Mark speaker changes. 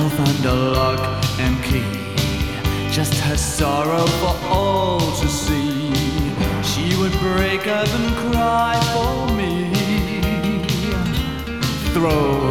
Speaker 1: found a lock and key, just her sorrow for all